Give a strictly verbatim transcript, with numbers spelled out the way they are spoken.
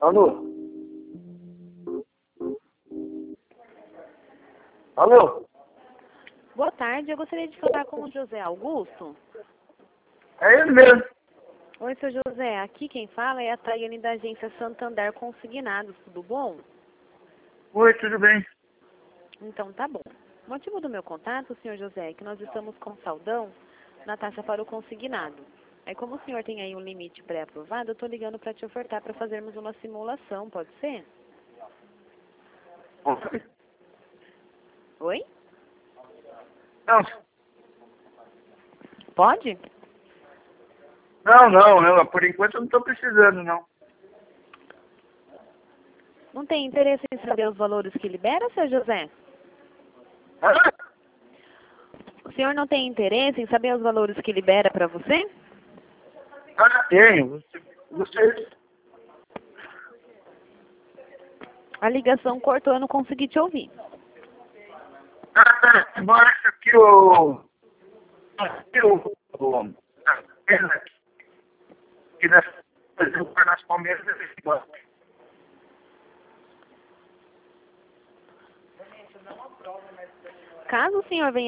Alô? Alô? Boa tarde, eu gostaria de falar com o José Augusto. É ele mesmo. Oi, seu José, aqui quem fala é a Tayane da agência Santander Consignados, tudo bom? Oi, tudo bem? Então tá bom. O motivo do meu contato, senhor José, é que nós estamos com saldão na taxa para o consignado. Aí como o senhor tem aí um limite pré-aprovado, eu estou ligando para te ofertar para fazermos uma simulação, pode ser? Oi? Oi? Não, Pode? não, não, não, por enquanto eu não estou precisando, não. Não tem interesse em saber os valores que libera, seu José? Ah, O senhor não tem interesse em saber os valores que libera para você? ah, tenho. Você, A ligação cortou, eu não consegui te ouvir. ah, tá, eu acho que o... Aqui o... o a pena que nós fazemos para nas Palmeiras é igual. Caso o senhor venha